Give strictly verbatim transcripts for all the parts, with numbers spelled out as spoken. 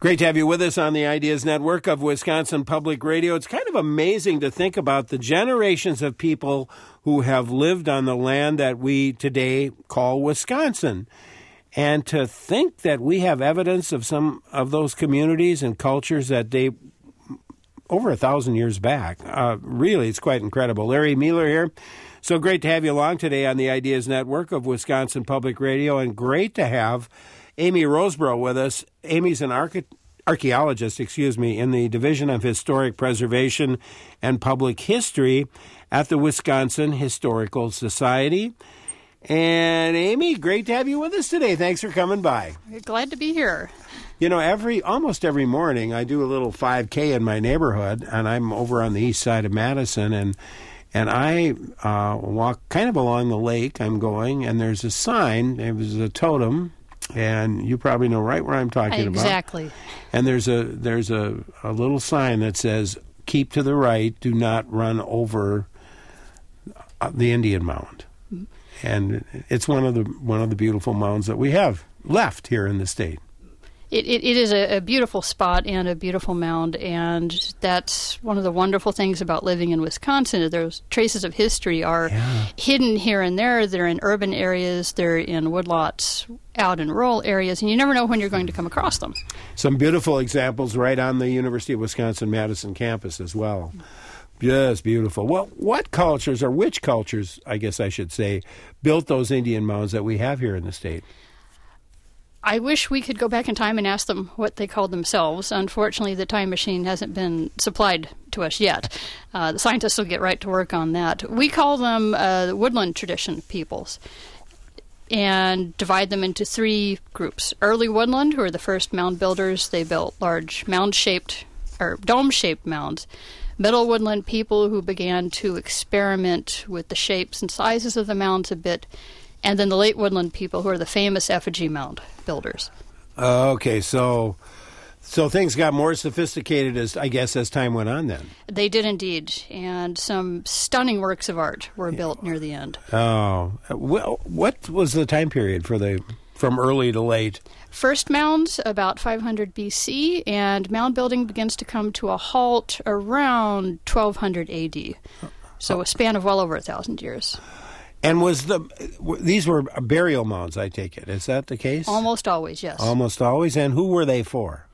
Great to have you with us on the Ideas Network of Wisconsin Public Radio. It's kind of amazing to think about the generations of people who have lived on the land that we today call Wisconsin. And to think that we have evidence of some of those communities and cultures that they over a thousand years back. Uh, really, it's quite incredible. Larry Mueller here. So great to have you along today on the Ideas Network of Wisconsin Public Radio, and great to have Amy Roseborough with us. Amy's an archi- archaeologist, excuse me, in the Division of Historic Preservation and Public History at the Wisconsin Historical Society. And Amy, great to have you with us today. Thanks for coming by. Glad to be here. You know, every almost every morning I do a little five K in my neighborhood, and I'm over on the east side of Madison, and and I uh, walk kind of along the lake. I'm going, and there's a sign. It was a totem. And you probably know right where I'm talking exactly. about. Exactly. And there's a there's a, a little sign that says, "Keep to the right. Do not run over the Indian Mound." Mm-hmm. And it's one of the one of the beautiful mounds that we have left here in the state. It, it, it is a, a beautiful spot and a beautiful mound, and that's one of the wonderful things about living in Wisconsin. Those traces of history are yeah. hidden here and there. They're in urban areas, they're in woodlots, out in rural areas, and you never know when you're going to come across them. Some beautiful examples right on the University of Wisconsin-Madison campus as well. Just beautiful. Well, what cultures, or which cultures, I guess I should say, built those Indian mounds that we have here in the state? I wish we could go back in time and ask them what they called themselves. Unfortunately, the time machine hasn't been supplied to us yet. Uh, the scientists will get right to work on that. We call them uh, woodland tradition peoples and divide them into three groups. Early woodland, who are the first mound builders. They built large mound-shaped or dome-shaped mounds. Middle woodland people who began to experiment with the shapes and sizes of the mounds a bit. And then the late woodland people, who are the famous effigy mound builders. Uh, okay, so so things got more sophisticated, as I guess, as time went on then. They did indeed, and some stunning works of art were built near the end. Oh, well, what was the time period for the from early to late? First mounds, about five hundred B C, and mound building begins to come to a halt around twelve hundred A D. So a span of well over a thousand years. And was the these were burial mounds, I take it. Is that the case? Almost always, yes. Almost always. And who were they for?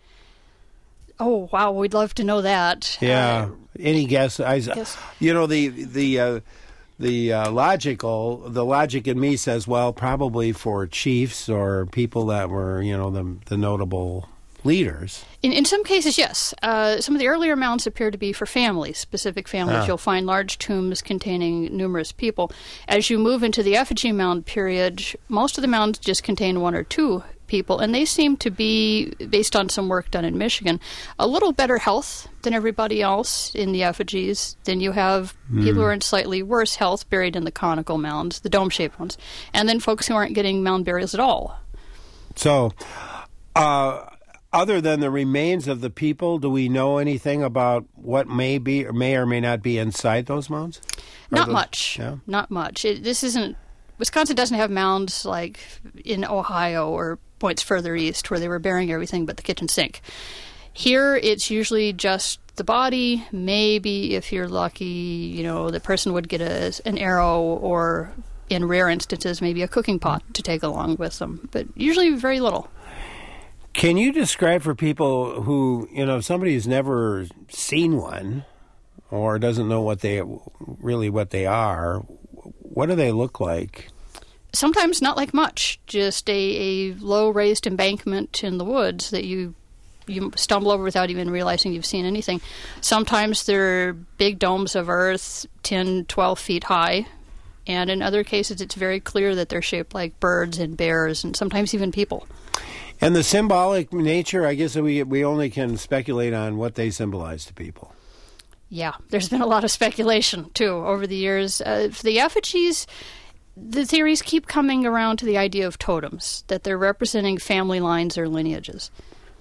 Oh, wow, we'd love to know that. Yeah. Uh, Any guess? I, guess? You know, the the uh, the uh, logical the logic in me says, well, probably for chiefs or people that were, you know, the the notable leaders. In, in some cases, yes. Uh, some of the earlier mounds appear to be for families, specific families. Ah. You'll find large tombs containing numerous people. As you move into the effigy mound period, most of the mounds just contain one or two people, and they seem to be, based on some work done in Michigan, a little better health than everybody else in the effigies. Then you have mm. people who are in slightly worse health buried in the conical mounds, the dome-shaped ones, and then folks who aren't getting mound burials at all. So, uh... other than the remains of the people, do we know anything about what may be or may or may not be inside those mounds? Not those, much. Yeah? Not much. It, this isn't. Wisconsin doesn't have mounds like in Ohio or points further east where they were burying everything but the kitchen sink. Here, it's usually just the body. Maybe, if you're lucky, you know, the person would get a, an arrow, or in rare instances, maybe a cooking pot to take along with them. But usually, very little. Can you describe for people who, you know, somebody who's never seen one or doesn't know what they really what they are, what do they look like? Sometimes not like much, just a, a low raised embankment in the woods that you you stumble over without even realizing you've seen anything. Sometimes they're big domes of earth, ten, twelve feet high, and in other cases it's very clear that they're shaped like birds and bears and sometimes even people. And the symbolic nature, I guess we we only can speculate on what they symbolize to people. Yeah, there's been a lot of speculation, too, over the years. Uh, for the effigies, the theories keep coming around to the idea of totems, that they're representing family lines or lineages.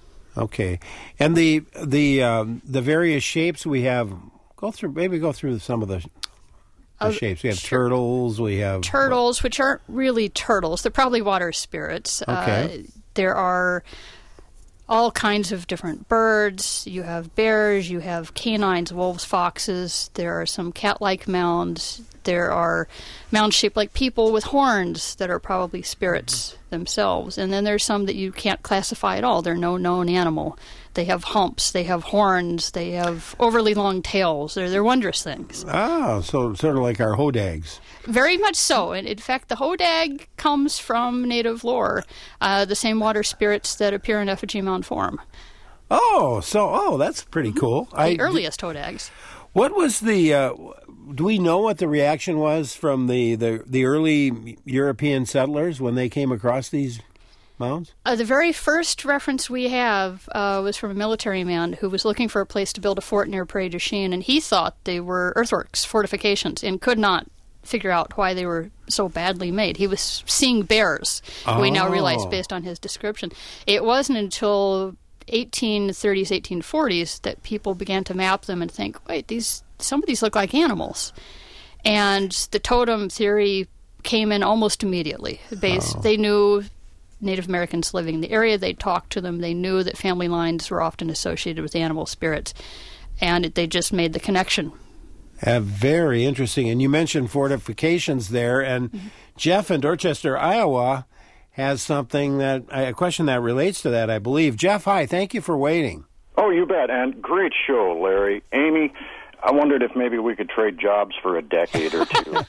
Okay. And the the um, the various shapes we have, go through, maybe go through some of the... The uh, shapes. We have sure. turtles. We have turtles, which aren't really turtles. They're probably water spirits. Okay. Uh, there are all kinds of different birds. You have bears, you have canines, wolves, foxes. There are some cat-like mounds. There are mounds shaped like people with horns that are probably spirits themselves. And then there's some that you can't classify at all. They're no known animal. They have humps, they have horns, they have overly long tails. They're, they're wondrous things. Oh, so sort of like our hodags. Very much so. And in fact, the hodag comes from native lore, uh, the same water spirits that appear in effigy mound form. Oh, so, oh, that's pretty mm-hmm. cool. The I, earliest hodags. What was the, uh, do we know what the reaction was from the, the, the early European settlers when they came across these mounds? Uh, the very first reference we have uh, was from a military man who was looking for a place to build a fort near Prairie du Chien, and he thought they were earthworks, fortifications, and could not figure out why they were so badly made. He was seeing bears, oh. we now realize based on his description. It wasn't until eighteen thirties, eighteen forties that people began to map them and think, wait, these some of these look like animals. And the totem theory came in almost immediately. Based, oh. They knew Native Americans living in the area. They talked to them. They knew that family lines were often associated with animal spirits, and it, they just made the connection. Uh, very interesting. And you mentioned fortifications there, and mm-hmm. Jeff in Dorchester, Iowa, has something that a question that relates to that, I believe. Jeff, hi. Thank you for waiting. Oh, you bet. And great show, Larry. Amy, I wondered if maybe we could trade jobs for a decade or two.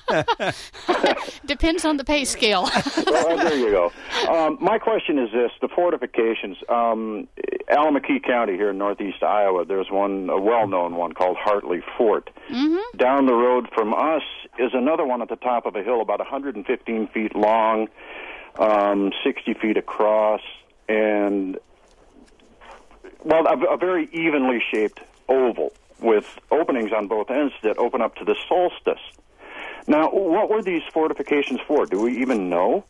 Depends on the pay scale. Well, there you go. Um, my question is this, the fortifications. Um, Alameda County here in northeast Iowa, there's one, a well-known one called Hartley Fort. Mm-hmm. Down the road from us is another one at the top of a hill about one hundred fifteen feet long, um, sixty feet across, and, well, a, a very evenly shaped oval with openings on both ends that open up to the solstice. Now, what were these fortifications for? Do we even know?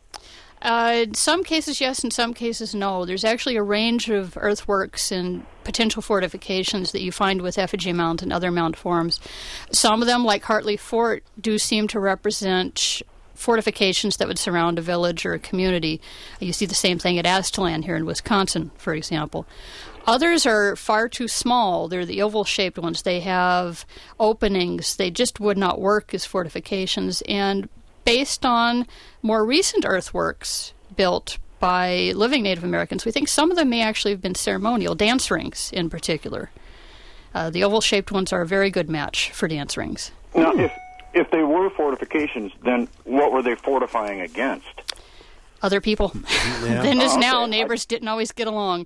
Uh, in some cases, yes. In some cases, no. There's actually a range of earthworks and potential fortifications that you find with effigy mound and other mound forms. Some of them, like Hartley Fort, do seem to represent fortifications that would surround a village or a community. You see the same thing at Aztalan here in Wisconsin, for example. Others are far too small. They're the oval-shaped ones. They have openings. They just would not work as fortifications. And based on more recent earthworks built by living Native Americans, we think some of them may actually have been ceremonial, dance rings in particular. Uh, the oval-shaped ones are a very good match for dance rings. Now, if, if they were fortifications, then what were they fortifying against? Other people. Yeah. Then as oh, okay. now, neighbors didn't always get along.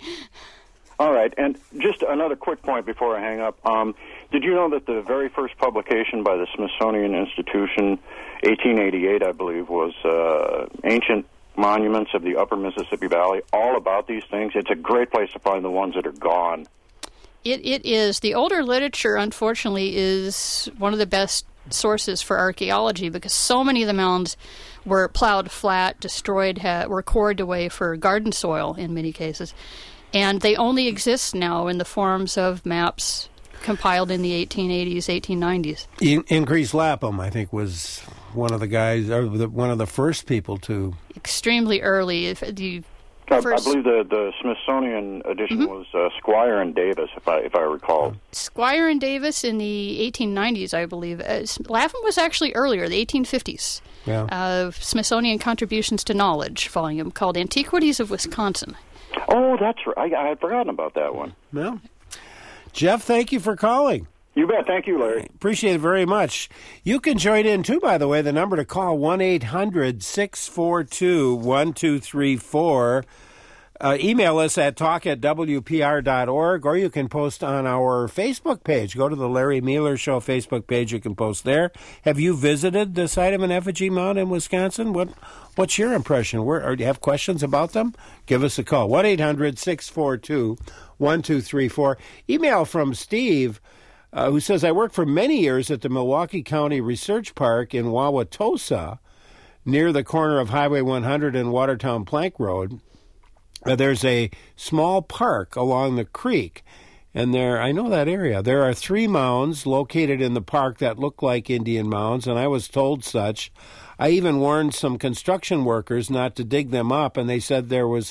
All right, and just another quick point before I hang up. Um, did you know that the very first publication by the Smithsonian Institution, eighteen eighty-eight, I believe, was uh, Ancient Monuments of the Upper Mississippi Valley, all about these things? It's a great place to find the ones that are gone. It It is. The older literature, unfortunately, is one of the best sources for archaeology because so many of the mounds were plowed flat, destroyed, ha- were cored away for garden soil in many cases. And they only exist now in the forms of maps compiled in the eighteen eighties, eighteen nineties. In- Increase Lapham, I think, was one of the guys, or the, one of the first people to... Extremely early. If the I, first... I believe the, the Smithsonian edition mm-hmm. was uh, Squire and Davis, if I if I recall. Squire and Davis in the eighteen nineties, I believe. Uh, Lapham was actually earlier, the eighteen fifties. Yeah. Uh, Smithsonian Contributions to Knowledge volume called Antiquities of Wisconsin. Oh, that's right. I, I had forgotten about that one. Well, Jeff, thank you for calling. You bet. Thank you, Larry. Appreciate it very much. You can join in, too, by the way. The number to call, one eight hundred six four two one two three four. Uh, email us at talk at w p r dot org, or you can post on our Facebook page. Go to the Larry Mueller Show Facebook page. You can post there. Have you visited the site of an effigy mound in Wisconsin? What What's your impression? Where, or do you have questions about them? Give us a call. one eight hundred six four two one two three four. Email from Steve, uh, who says, I worked for many years at the Milwaukee County Research Park in Wauwatosa, near the corner of Highway one hundred and Watertown Plank Road. Uh, there's a small park along the creek, and there, I know that area. There are three mounds located in the park that look like Indian mounds, and I was told such. I even warned some construction workers not to dig them up, and they said there was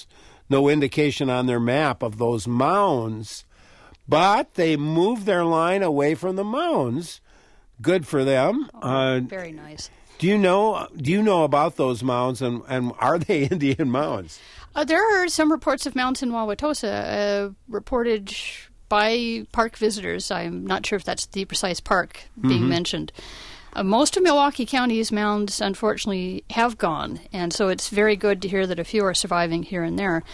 no indication on their map of those mounds. But they moved their line away from the mounds. Good for them. Oh, uh, very nice. Do you know? Do you know about those mounds, and, and are they Indian mounds? Uh, there are some reports of mounds in Wauwatosa, uh, reported by park visitors. I'm not sure if that's the precise park being mm-hmm. mentioned. Uh, most of Milwaukee County's mounds, unfortunately, have gone, and so it's very good to hear that a few are surviving here and there.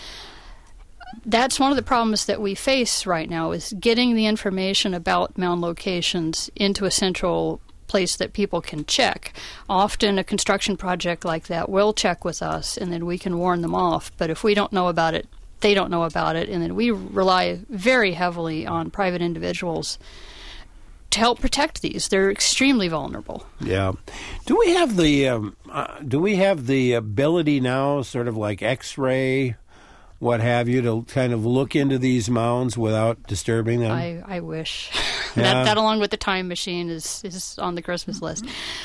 That's one of the problems that we face right now, is getting the information about mound locations into a central place that people can check. Often a construction project like that will check with us, and then we can warn them off. But if we don't know about it, they don't know about it, and then we rely very heavily on private individuals to help protect these. They're extremely vulnerable. Yeah. Do we have the um, uh, do we have the ability now, sort of like X-ray, what have you, to kind of look into these mounds without disturbing them? I, I wish. Yeah. that, that, along with the time machine, is, is on the Christmas list.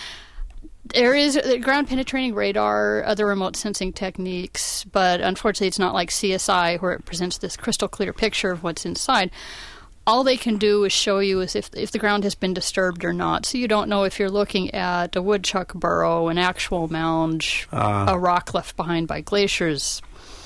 There is ground-penetrating radar, other remote sensing techniques, but unfortunately it's not like C S I, where it presents this crystal-clear picture of what's inside. All they can do is show you is if if the ground has been disturbed or not. So you don't know if you're looking at a woodchuck burrow, an actual mound, uh, a rock left behind by glaciers.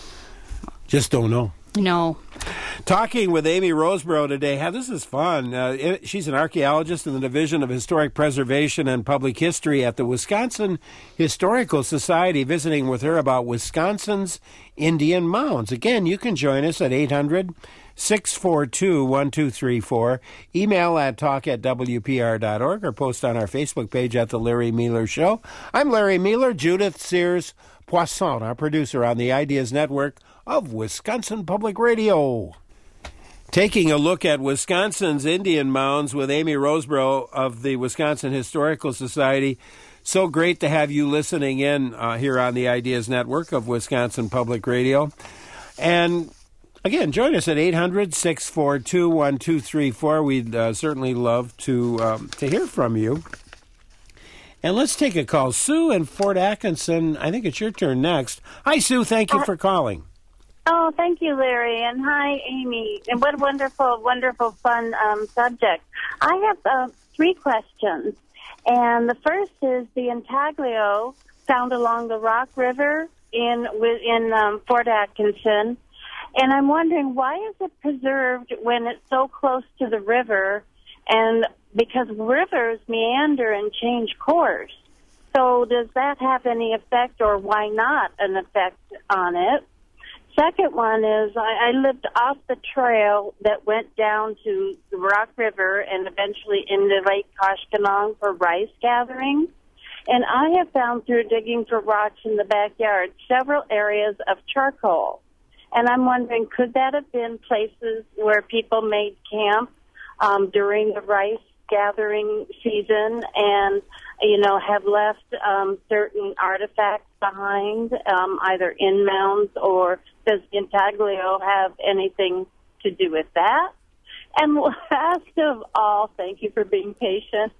Just don't know. No. Talking with Amy Roseborough today. Hey, this is fun. Uh, she's an archaeologist in the Division of Historic Preservation and Public History at the Wisconsin Historical Society, visiting with her about Wisconsin's Indian mounds. Again, you can join us at eight hundred, six four two, one two three four, email at talk at w p r dot org, or post on our Facebook page at The Larry Mueller Show. I'm Larry Mueller. Judith Sears Poisson, our producer on the Ideas Network of Wisconsin Public Radio. Taking a look at Wisconsin's Indian mounds with Amy Roseborough of the Wisconsin Historical Society. So great to have you listening in uh, here on the Ideas Network of Wisconsin Public Radio. And again, join us at eight hundred, six four two, one two three four. We'd uh, certainly love to um, to hear from you. And let's take a call. Sue in Fort Atkinson, I think it's your turn next. Hi, Sue. Thank you for calling. Oh, thank you, Larry, and hi, Amy. And what a wonderful, wonderful, fun um, subject. I have uh, three questions, and the first is the intaglio found along the Rock River in in um, Fort Atkinson, and I'm wondering, why is it preserved when it's so close to the river? And because rivers meander and change course, so does that have any effect, or why not an effect on it? Second one is I, I lived off the trail that went down to the Rock River and eventually into Lake Koshkonong for rice gathering. And I have found through digging for rocks in the backyard several areas of charcoal. And I'm wondering, could that have been places where people made camp um, during the rice gathering season and, you know, have left um, certain artifacts behind, um, either in mounds, or does the intaglio have anything to do with that? And last of all, thank you for being patient,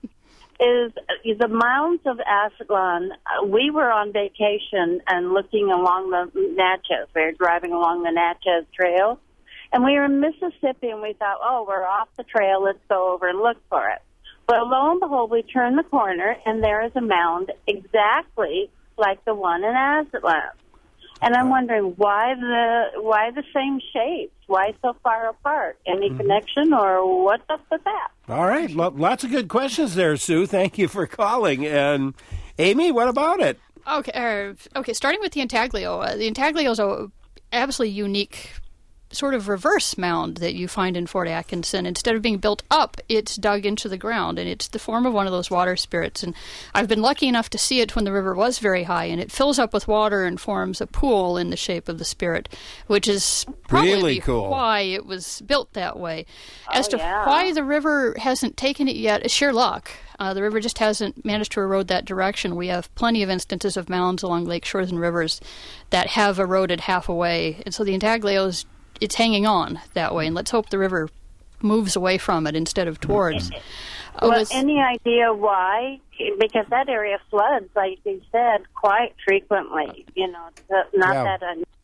is the mounds of Aslan. We were on vacation and looking along the Natchez. We were driving along the Natchez Trail, and we were in Mississippi, and we thought, oh, we're off the trail, let's go over and look for it. Well, lo and behold, we turn the corner, and there is a mound exactly like the one in Aslan. And I'm wondering, why the why the same shapes? Why so far apart? Any mm-hmm. connection, or what's up with that? All right. Well, lots of good questions there, Sue. Thank you for calling. And Amy, what about it? Okay, uh, okay. Starting with the intaglio. Uh, the intaglio is a absolutely unique sort of reverse mound that you find in Fort Atkinson. Instead of being built up, it's dug into the ground, and it's the form of one of those water spirits. And I've been lucky enough to see it when the river was very high, and it fills up with water and forms a pool in the shape of the spirit, which is probably really cool. why it was built that way. As oh, to yeah. why the river hasn't taken it yet, it's sheer luck. Uh, the river just hasn't managed to erode that direction. We have plenty of instances of mounds along lake shores and rivers that have eroded half away, and so the intaglio is it's hanging on that way, and let's hope the river moves away from it instead of towards. Well, was, any idea why? Because that area floods, like you said, quite frequently. You know, it's not yeah. that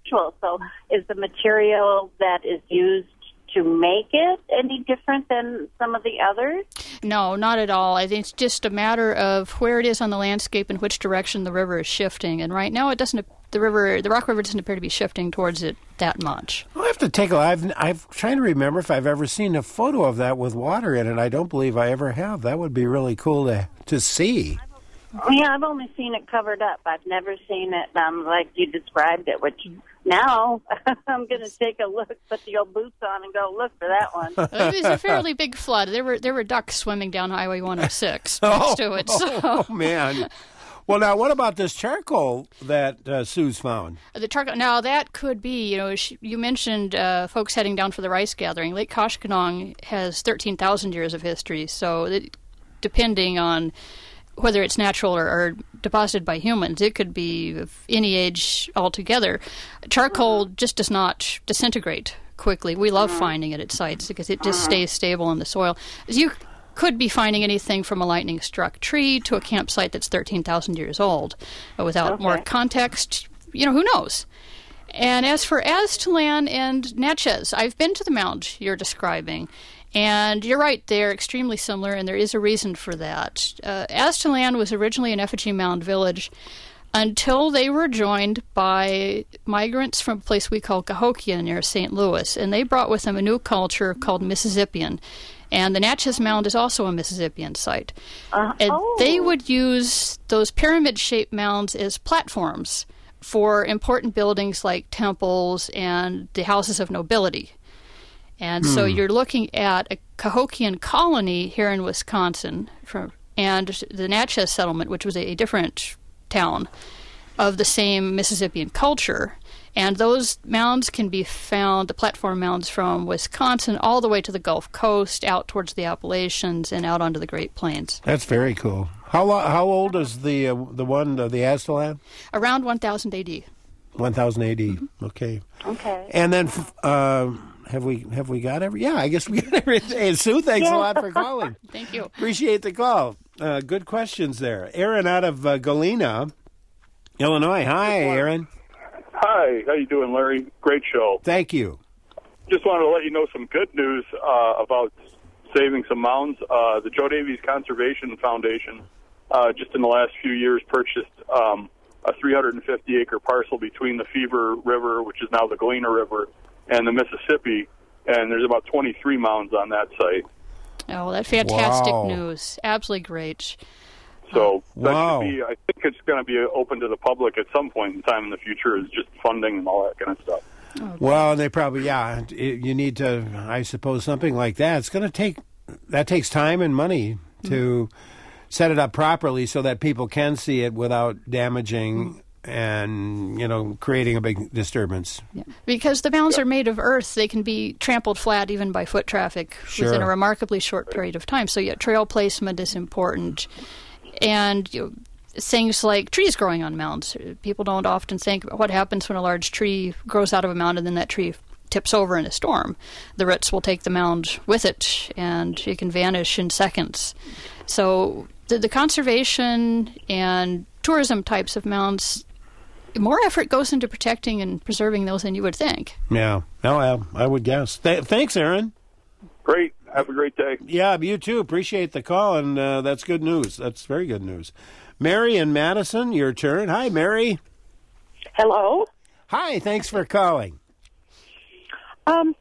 unusual. So is the material that is used to make it any different than some of the others? No, not at all. I think it's just a matter of where it is on the landscape and which direction the river is shifting. And right now, it doesn't. The river, the Rock River, doesn't appear to be shifting towards it that much. I'll have to take a. I've I'm trying to remember if I've ever seen a photo of that with water in it. I don't believe I ever have. That would be really cool to to see. Yeah, I've only seen it covered up. I've never seen it um, like you described it, which now I'm going to take a look, put the old boots on and go look for that one. It was a fairly big flood. There were there were ducks swimming down Highway one oh six next oh, to it. So. Oh, man. Well, now, what about this charcoal that uh, Sue's found? The charcoal. Now, that could be, you know, she, you mentioned uh, folks heading down for the rice gathering. Lake Koshkonong has thirteen thousand years of history, so it, depending on whether it's natural or, or deposited by humans, it could be of any age altogether. Charcoal just does not disintegrate quickly. We love finding it at sites because it just stays stable in the soil. You could be finding anything from a lightning-struck tree to a campsite that's thirteen thousand years old. But without Okay. more context, you know, who knows? And as for Aztalan and Natchez, I've been to the mound you're describing. And you're right, they're extremely similar, and there is a reason for that. Uh, Aztalan was originally an effigy mound village until they were joined by migrants from a place we call Cahokia near Saint Louis, and they brought with them a new culture called Mississippian. And the Natchez Mound is also a Mississippian site. Uh, And oh. they would use those pyramid-shaped mounds as platforms for important buildings like temples and the houses of nobility. And so you're looking at a Cahokian colony here in Wisconsin, from, and the Natchez settlement, which was a, a different town of the same Mississippian culture. And those mounds can be found, the platform mounds, from Wisconsin all the way to the Gulf Coast, out towards the Appalachians, and out onto the Great Plains. That's very cool. How lo- how old is the uh, the one, uh, the Aztalan? Around one thousand A D. one thousand A D. Okay. Okay. And then, f- uh, have we have we got every? Yeah, I guess we got everything. Hey, Sue, thanks a lot for calling. Thank you. Appreciate the call. Uh, good questions there. Aaron out of uh, Galena, Illinois. Hi, Aaron. Hi, how you doing, Larry? Great show. Thank you. Just wanted to let you know some good news uh, about saving some mounds. Uh, the Joe Davies Conservation Foundation, uh, just in the last few years, purchased um, a three hundred fifty acre parcel between the Fever River, which is now the Galena River, and the Mississippi, and there's about twenty-three mounds on that site. Oh, that's fantastic Wow. news. Absolutely great. So that Wow. should be, I think it's going to be open to the public at some point in time in the future, is just funding and all that kind of stuff. Well, and they probably, yeah, it, you need to, I suppose, something like that. It's going to take, that takes time and money to set it up properly so that people can see it without damaging and, you know, creating a big disturbance. Yeah. Because the mounds are made of earth, they can be trampled flat even by foot traffic Sure. within a remarkably short period of time. So, yeah, trail placement is important. And you know, things like trees growing on mounds. People don't often think about what happens when a large tree grows out of a mound and then that tree tips over in a storm. The roots will take the mound with it, and it can vanish in seconds. So the, the conservation and tourism types of mounds, more effort goes into protecting and preserving those than you would think. Yeah, oh, well, I would guess. Th- thanks, Aaron. Great. Have a great day. Yeah, you too. Appreciate the call, and uh, that's good news. That's very good news. Mary in Madison, your turn. Hi, Mary. Hello. Hi, thanks for calling. Um,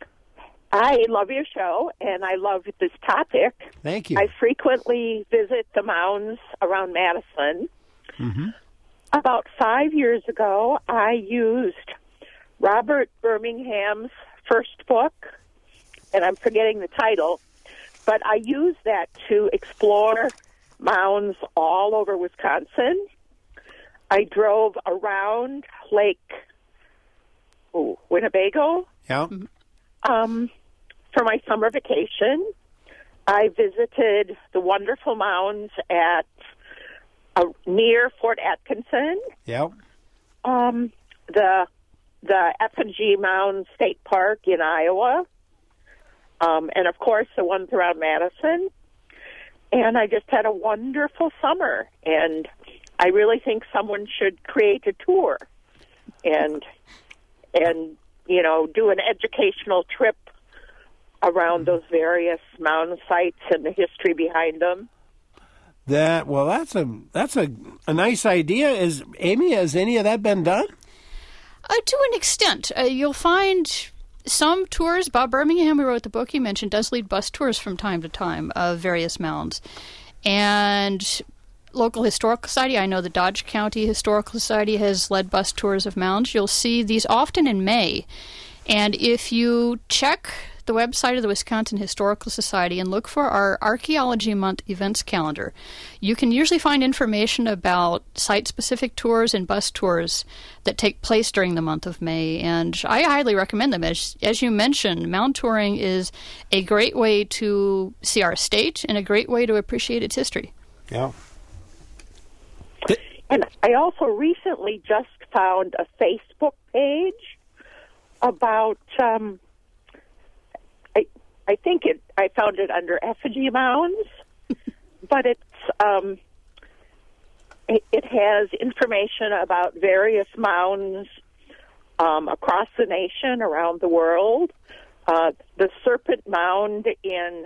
I love your show, and I love this topic. Thank you. I frequently visit the mounds around Madison. Mm-hmm. About five years ago, I used Robert Birmingham's first book, and I'm forgetting the title, but I used that to explore mounds all over Wisconsin. I drove around Lake oh, Winnebago Yeah. um, for my summer vacation. I visited the wonderful mounds at uh, near Fort Atkinson, Yeah. um, the the Effigy Mound State Park in Iowa, um, and of course the ones around Madison. And I just had a wonderful summer, and I really think someone should create a tour. And and, you know, do an educational trip around those various mound sites and the history behind them. That well, that's a that's a, a nice idea. Is Amy, has any of that been done? Uh, to an extent. Uh, you'll find some tours. Bob Birmingham, who wrote the book you mentioned, does lead bus tours from time to time of various mounds. And local historical society, I know the Dodge County Historical Society has led bus tours of mounds. You'll see these often in May. And if you check the website of the Wisconsin Historical Society and look for our Archaeology Month events calendar, you can usually find information about site-specific tours and bus tours that take place during the month of May, and I highly recommend them. As, as you mentioned, mound touring is a great way to see our state and a great way to appreciate its history. Yeah. And I also recently just found a Facebook page about... Um, I think it. I found it under effigy mounds, but it's um, it, it has information about various mounds um, across the nation, around the world. Uh, the Serpent Mound in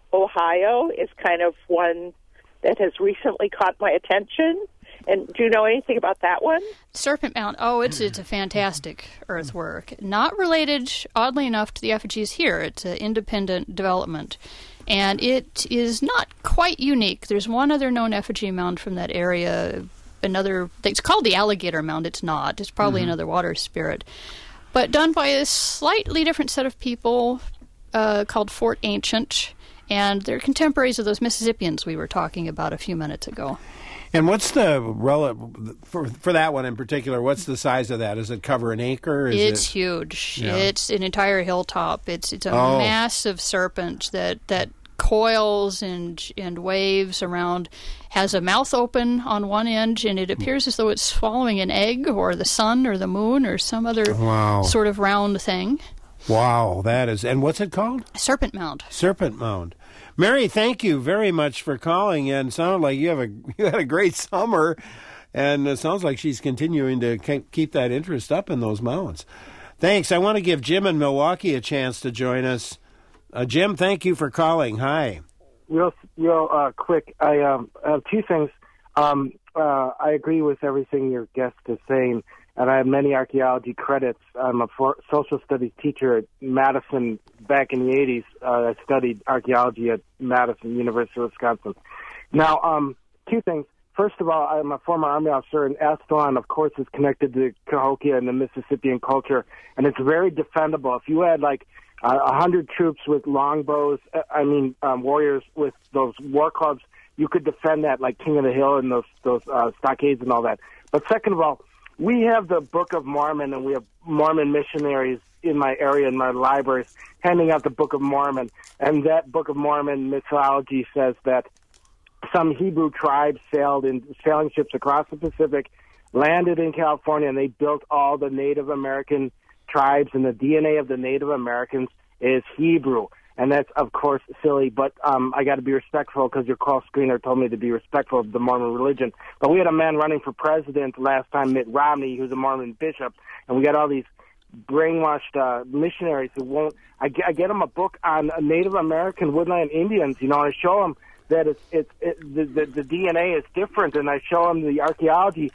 Ohio is kind of one that has recently caught my attention. And do you know anything about that one? Serpent Mound. Oh, it's it's a fantastic earthwork. Not related, oddly enough, to the effigies here. It's an independent development. And it is not quite unique. There's one other known effigy mound from that area. Another, it's called the Alligator Mound. It's not. It's probably mm-hmm. another water spirit. But done by a slightly different set of people uh, called Fort Ancient. And they're contemporaries of those Mississippians we were talking about a few minutes ago. And what's the rel- for for that one in particular? What's the size of that? Does it cover an acre? Is it's it, huge. Yeah. It's an entire hilltop. It's it's a oh. massive serpent that, that coils and and waves around. Has a mouth open on one end, and it appears as though it's swallowing an egg or the sun or the moon or some other wow. sort of round thing. Wow, that is. And what's it called? Serpent Mound. Serpent Mound. Mary, thank you very much for calling, and it sounded like you have a you had a great summer, and it sounds like she's continuing to keep that interest up in those mounds. Thanks. I want to give Jim in Milwaukee a chance to join us. Uh, Jim, thank you for calling. Hi. Real, real uh, quick. I um, have two things. Um, uh, I agree with everything your guest is saying, and I have many archaeology credits. I'm a for- social studies teacher at Madison back in the eighties. Uh, I studied archaeology at Madison, University of Wisconsin. Now, um, two things. First of all, I'm a former Army officer, and Ascalon, of course, is connected to Cahokia and the Mississippian culture, and it's very defendable. If you had, like, a uh, hundred troops with longbows, uh, I mean, um, warriors with those war clubs, you could defend that like King of the Hill and those, those uh, stockades and all that. But second of all, we have the Book of Mormon, and we have Mormon missionaries in my area, in my libraries, handing out the Book of Mormon. And that Book of Mormon mythology says that some Hebrew tribes sailed in sailing ships across the Pacific, landed in California, and they built all the Native American tribes, and the D N A of the Native Americans is Hebrew. And that's, of course, silly, but um, I got to be respectful because your call screener told me to be respectful of the Mormon religion. But we had a man running for president last time, Mitt Romney, who's a Mormon bishop, and we got all these brainwashed uh, missionaries who won't. I get, I get them a book on Native American woodland Indians, you know, and I show them that it's, it's it, the, the, the D N A is different, and I show them the archaeology.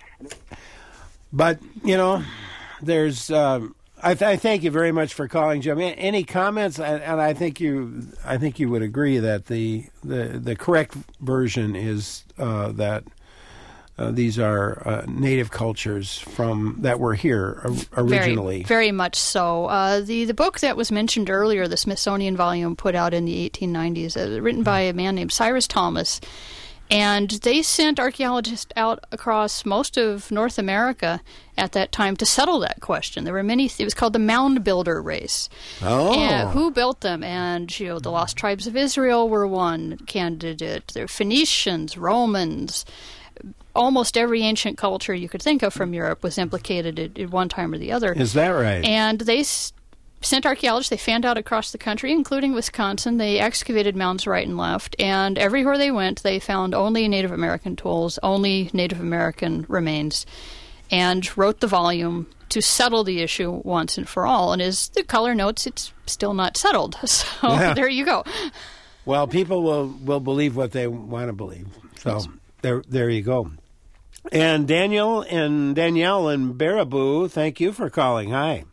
But, you know, there's... Um I, th- I thank you very much for calling, Jim. Any comments? And, and I think you, I think you would agree that the the, the correct version is uh, that uh, these are uh, native cultures from that were here originally. Very, very much so. Uh, the the book that was mentioned earlier, the Smithsonian volume put out in the eighteen nineties, uh, written by a man named Cyrus Thomas. And they sent archaeologists out across most of North America at that time to settle that question. There were many. It was called the Mound Builder Race. Oh, and who built them? And you know, the Lost Tribes of Israel were one candidate. There were Phoenicians, Romans. Almost every ancient culture you could think of from Europe was implicated at, at one time or the other. Is that right? And they sent archaeologists. They fanned out across the country, including Wisconsin. They excavated mounds right and left, and everywhere they went, they found only Native American tools, only Native American remains, and wrote the volume to settle the issue once and for all. And as the caller notes, it's still not settled. So Yeah. there you go. Well, people will, will believe what they want to believe. So Yes. there there you go. And Daniel and Danielle in Baraboo, thank you for calling. Hi.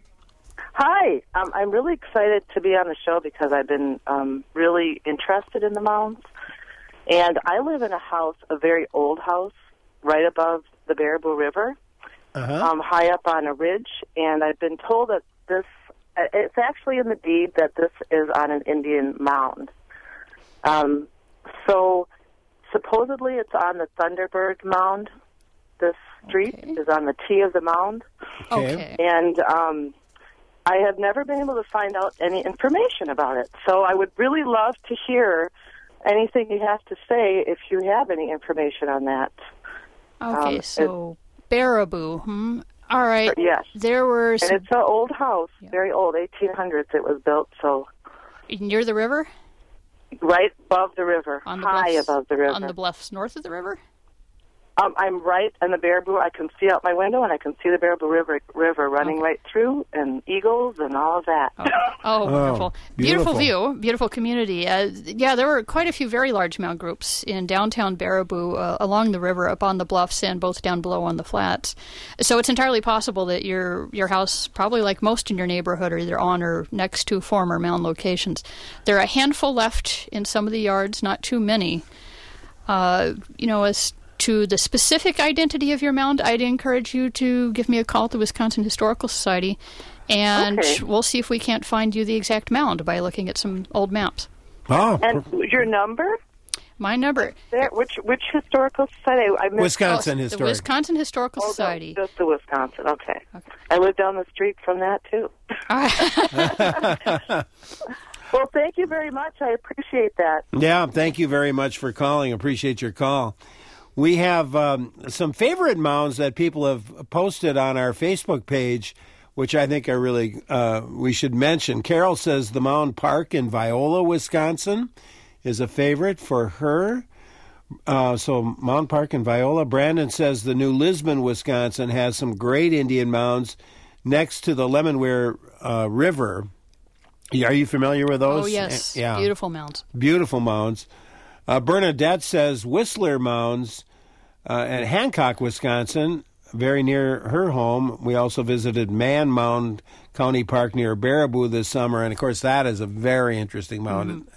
Hi, um, I'm really excited to be on the show because I've been um, really interested in the mounds. And I live in a house, a very old house, right above the Baraboo River, Uh-huh. um, high up on a ridge. And I've been told that this, it's actually in the deed that this is on an Indian mound. Um, so supposedly it's on the Thunderbird Mound. This street Okay. is on the T of the mound. Okay. Okay. And um, I have never been able to find out any information about it. So I would really love to hear anything you have to say if you have any information on that. Okay, Um, so Baraboo. Hmm? All right. Yes. There were And some, it's an old house, very old, eighteen hundreds it was built, so near the river? right above the river, On the high bluffs, above the river. On the bluffs north of the river? Um, I'm right in the Baraboo. I can see out my window, and I can see the Baraboo River, river running Okay. right through, and eagles and all of that. Oh, oh, wonderful. beautiful. Beautiful view, beautiful community. Uh, yeah, there were quite a few very large mound groups in downtown Baraboo, uh, along the river, up on the bluffs, and both down below on the flats. So it's entirely possible that your your house, probably like most in your neighborhood, are either on or next to former mound locations. There are a handful left in some of the yards, not too many. Uh, you know, as to the specific identity of your mound, I'd encourage you to give me a call at the Wisconsin Historical Society, and Okay. we'll see if we can't find you the exact mound by looking at some old maps. Oh, And your number? My number, There, which which historical society? I missed Wisconsin oh, the Historic. Wisconsin Historical Oh, no, Society. just the Wisconsin. Okay. Okay. I live down the street from that too. Well, thank you very much. I appreciate that. Yeah, thank you very much for calling. Appreciate your call. We have um, some favorite mounds that people have posted on our Facebook page, which I think are really, uh, we should mention. Carol says the Mound Park in Viola, Wisconsin is a favorite for her. Uh, so Mound Park in Viola. Brandon says the New Lisbon, Wisconsin has some great Indian mounds next to the Lemonweir uh, River. Are you familiar with those? Oh, yes. Yeah. Beautiful mounds. Beautiful mounds. Uh, Bernadette says Whistler Mounds uh, at Hancock, Wisconsin, very near her home. We also visited Man Mound County Park near Baraboo this summer, and of course that is a very interesting mound. Mm-hmm.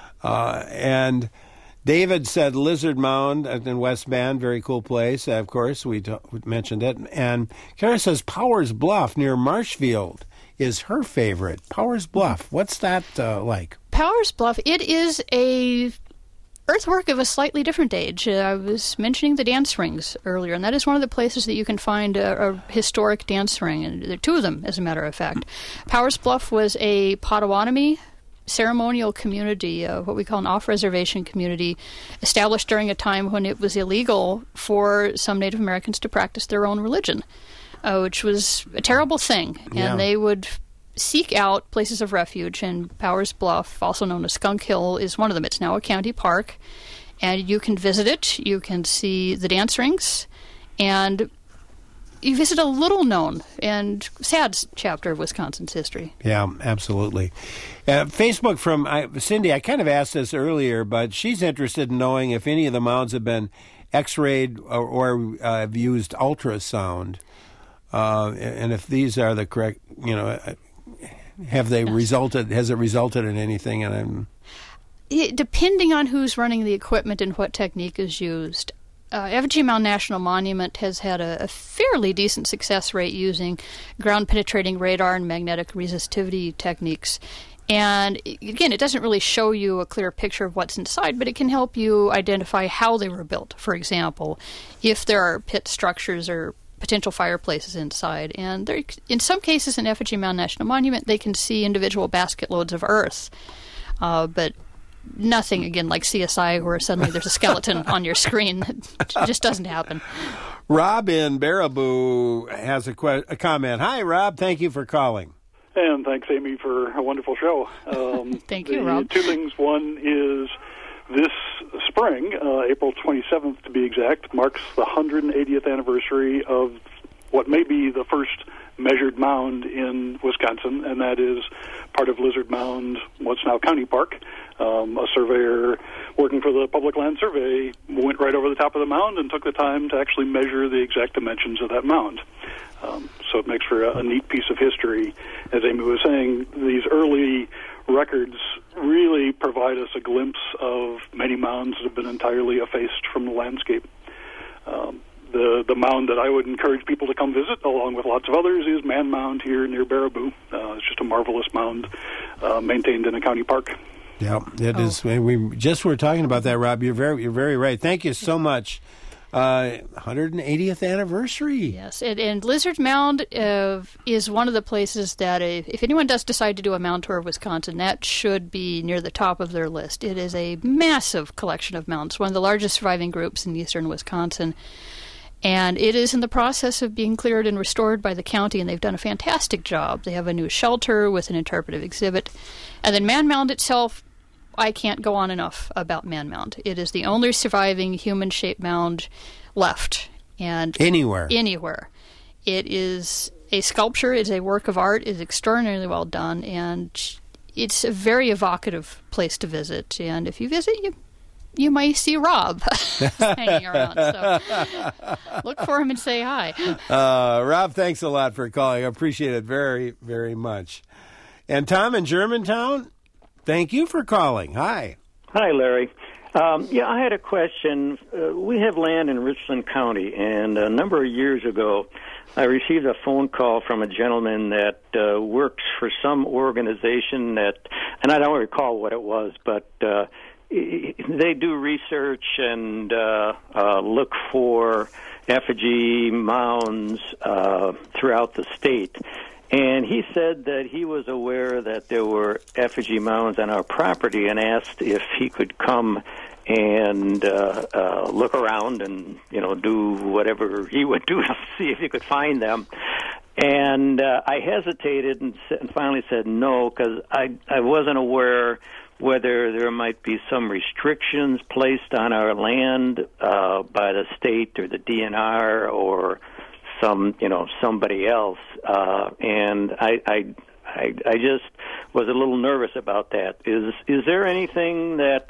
Uh, and David said Lizard Mound in West Bend, very cool place. Uh, of course, we, t- we mentioned it. And Kara says Powers Bluff near Marshfield is her favorite. Powers Bluff, what's that uh, like? Powers Bluff, it is a earthwork of a slightly different age. Uh, I was mentioning the dance rings earlier, and that is one of the places that you can find a, a historic dance ring, and there are two of them, as a matter of fact. Powers Bluff was a Potawatomi ceremonial community, uh, what we call an off-reservation community, established during a time when it was illegal for some Native Americans to practice their own religion, uh, which was a terrible thing. Yeah. And they would seek out places of refuge, and Powers Bluff, also known as Skunk Hill, is one of them. It's now a county park, and you can visit it. You can see the dance rings, and you visit a little-known and sad chapter of Wisconsin's history. Yeah, absolutely. Uh, Facebook from I, Cindy, I kind of asked this earlier, but she's interested in knowing if any of the mounds have been X-rayed or, or uh, have used ultrasound, uh, and if these are the correct, you know, have they resulted? Has it resulted in anything? And I'm It, depending on who's running the equipment and what technique is used. Uh, Effigy Mound National Monument has had a, a fairly decent success rate using ground-penetrating radar and magnetic resistivity techniques. And again, it doesn't really show you a clear picture of what's inside, but it can help you identify how they were built. For example, if there are pit structures or potential fireplaces inside. And there, in some cases in Effigy Mound National Monument, they can see individual basket loads of earth. Uh, but nothing, again, like C S I, where suddenly there's a skeleton on your screen. It just doesn't happen. Rob in Baraboo has a, que- a comment. Hi, Rob. Thank you for calling. And thanks, Amy, for a wonderful show. Um, Thank you, the Rob. Two things. One is this spring, uh, April twenty-seventh to be exact, marks the one hundred eightieth anniversary of what may be the first measured mound in Wisconsin, and that is part of Lizard Mound, what's now County Park. Um, a surveyor working for the Public Land Survey went right over the top of the mound and took the time to actually measure the exact dimensions of that mound. Um, so it makes for a, a neat piece of history. As Amy was saying, these early records really provide us a glimpse of many mounds that have been entirely effaced from the landscape. Um, the the mound that I would encourage people to come visit, along with lots of others, is Man Mound here near Baraboo. Uh, it's just a marvelous mound uh, maintained in a county park. Yeah, it oh. is. We just were talking about that, Rob. You're very, you're very right. Thank you so much. Uh, one hundred eightieth anniversary. Yes, and, and Lizard Mound uh, is one of the places that if, if anyone does decide to do a mound tour of Wisconsin, that should be near the top of their list. It is a massive collection of mounds, one of the largest surviving groups in eastern Wisconsin. And it is in the process of being cleared and restored by the county, and they've done a fantastic job. They have a new shelter with an interpretive exhibit. And then Man Mound itself, I can't go on enough about Man Mound. It is the only surviving human-shaped mound left. And anywhere. Anywhere. It is a sculpture. It's a work of art. It's extraordinarily well done, and it's a very evocative place to visit. And if you visit, you you might see Rob hanging around. So look for him and say hi. Uh, Rob, thanks a lot for calling. I appreciate it very, very much. And Tom in Germantown, thank you for calling. Hi. Hi, Larry. Um, yeah, I had a question. Uh, we have land in Richland County, and a number of years ago, I received a phone call from a gentleman that uh, works for some organization that, and I don't recall what it was, but uh, they do research and uh, uh, look for effigy mounds uh, throughout the state. And he said that he was aware that there were effigy mounds on our property and asked if he could come and uh, uh, look around and, you know, do whatever he would do to see if he could find them. And uh, I hesitated and, and finally said no, because I, I wasn't aware whether there might be some restrictions placed on our land uh, by the state or the D N R or some, you know, somebody else. Uh, and I, I, I, I just was a little nervous about that. Is is there anything that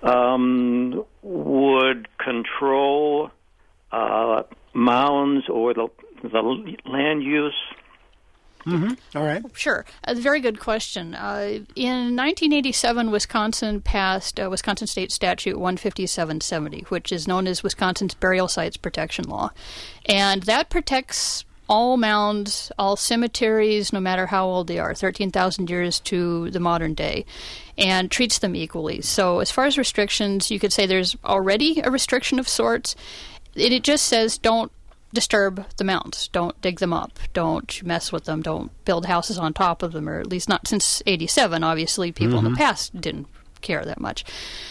um, would control uh, mounds or the the land use? Mm-hmm. All right. Sure. A very good question. Uh, in nineteen eighty-seven, Wisconsin passed uh, Wisconsin State Statute one fifty-seven seventy, which is known as Wisconsin's Burial Sites Protection Law. And that protects all mounds, all cemeteries, no matter how old they are, thirteen thousand years to the modern day, and treats them equally. So as far as restrictions, you could say there's already a restriction of sorts. It, it just says don't disturb the mounds. Don't dig them up. Don't mess with them. Don't build houses on top of them, or at least not since eighty-seven. Obviously, people mm-hmm. in the past didn't care that much.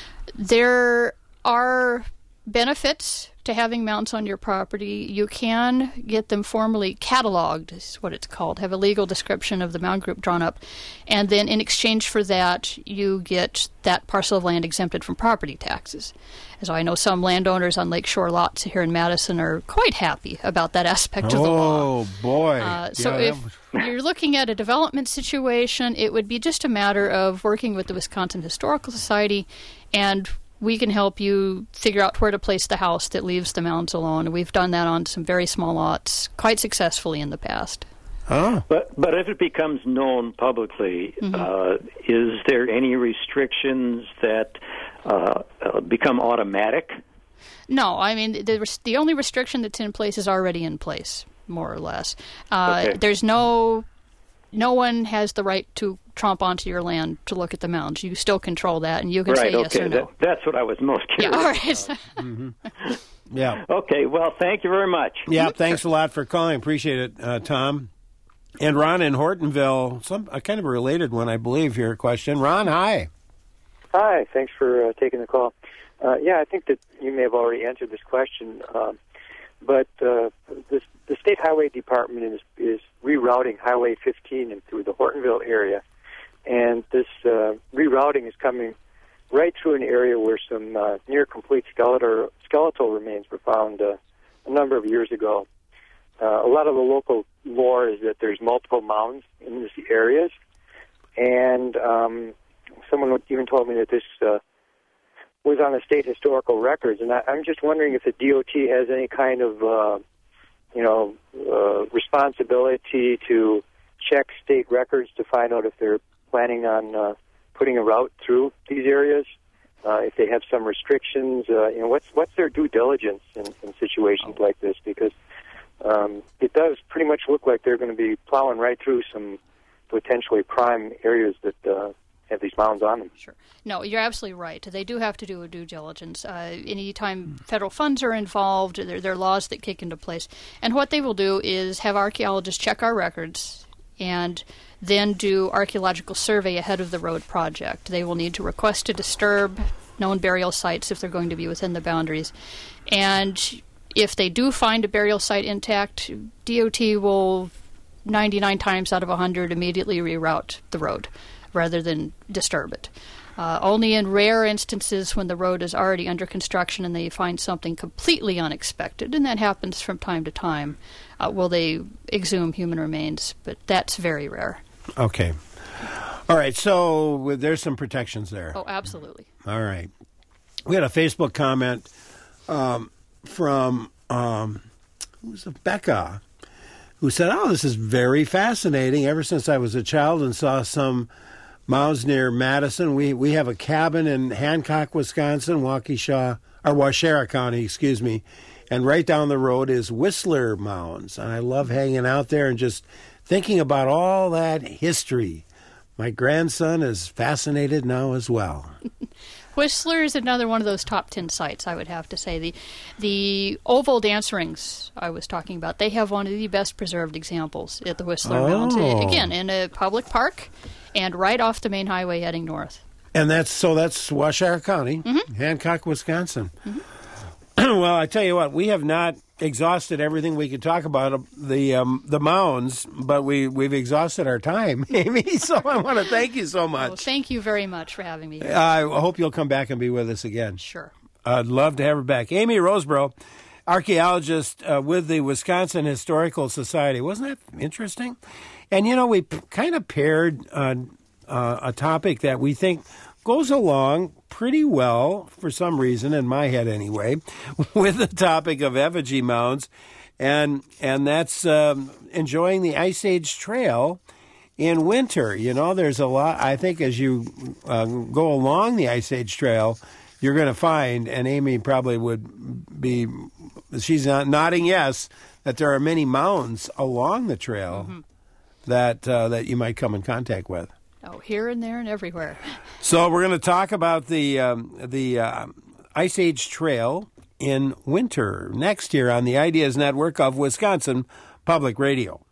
There are benefits to having mounds on your property. You can get them formally cataloged, is what it's called, have a legal description of the mound group drawn up, and then in exchange for that, you get that parcel of land exempted from property taxes. So I know some landowners on lakeshore lots here in Madison are quite happy about that aspect oh, of the law. Oh, boy. Uh, so yeah, if you're looking at a development situation, it would be just a matter of working with the Wisconsin Historical Society, and we can help you figure out where to place the house that leaves the mounds alone. We've done that on some very small lots quite successfully in the past. Oh. But but if it becomes known publicly, mm-hmm. uh, is there any restrictions that uh, uh, become automatic? No, I mean, the, the only restriction that's in place is already in place, more or less. Uh, okay. There's no... No one has the right to tromp onto your land to look at the mounds. You still control that, and you can right, say yes okay. or no. That, that's what I was most curious yeah, all right. about. mm-hmm. Yeah. Okay, well, thank you very much. Yeah, thanks a lot for calling. Appreciate it, uh, Tom. And Ron in Hortonville, some a kind of a related one, I believe, here, question. Ron, hi. Hi, thanks for uh, taking the call. Uh, yeah, I think that you may have already answered this question, um, but uh, this, the State Highway Department is, is rerouting Highway fifteen in through the Hortonville area, and this uh, rerouting is coming right through an area where some uh, near-complete skeletal, skeletal remains were found uh, a number of years ago. uh, a lot of the local lore is that there's multiple mounds in these areas, and um, someone even told me that this uh, was on the state historical records, and I, I'm just wondering if the D O T has any kind of, uh, you know, uh, responsibility to check state records to find out if they're planning on uh, putting a route through these areas, uh, if they have some restrictions, uh, you know, what's what's their due diligence in, in situations like this? Because um, it does pretty much look like they're going to be plowing right through some potentially prime areas that uh, have these mounds on them. Sure. No, you're absolutely right. They do have to do a due diligence. Uh, anytime federal funds are involved, there, there are laws that kick into place. And what they will do is have archaeologists check our records and then do archaeological survey ahead of the road project. They will need to request to disturb known burial sites if they're going to be within the boundaries. And if they do find a burial site intact, D O T will ninety-nine times out of one hundred immediately reroute the road rather than disturb it. Uh, only in rare instances when the road is already under construction and they find something completely unexpected, and that happens from time to time, uh, will they exhume human remains, but that's very rare. Okay. All right, so there's some protections there. Oh, absolutely. All right. We had a Facebook comment um, from, um, who was it? Becca, who said, oh, this is very fascinating. Ever since I was a child and saw some mounds near Madison, we, we have a cabin in Hancock, Wisconsin, Waukesha, or Waushara County, excuse me, and right down the road is Whistler Mounds. And I love hanging out there and just thinking about all that history. My grandson is fascinated now as well. Whistler is another one of those top ten sites, I would have to say. The the oval dance rings I was talking about, they have one of the best preserved examples at the Whistler Oh. Mounds. Again, in a public park and right off the main highway heading north. And that's so that's Waushara County, Mhm. Hancock, Wisconsin. Well, I tell you what, we have not exhausted everything we could talk about uh, the um, the mounds, but we we've exhausted our time, Amy. So I want to thank you so much. Well, thank you very much for having me here. I hope you'll come back and be with us again. Sure. I'd love to have her back. Amy Roseborough, archaeologist uh, with the Wisconsin Historical Society. Wasn't that interesting? And, you know, we p- kind of paired uh, uh, a topic that we think goes along pretty well, for some reason, in my head anyway, with the topic of effigy mounds. And, and that's um, enjoying the Ice Age Trail in winter. You know, there's a lot, I think, as you uh, go along the Ice Age Trail, you're going to find, and Amy probably would be, she's not nodding yes, that there are many mounds along the trail Mm-hmm. that uh, that you might come in contact with. Oh, here and there and everywhere. So we're going to talk about the um, the uh, Ice Age Trail in winter next year on the Ideas Network of Wisconsin Public Radio.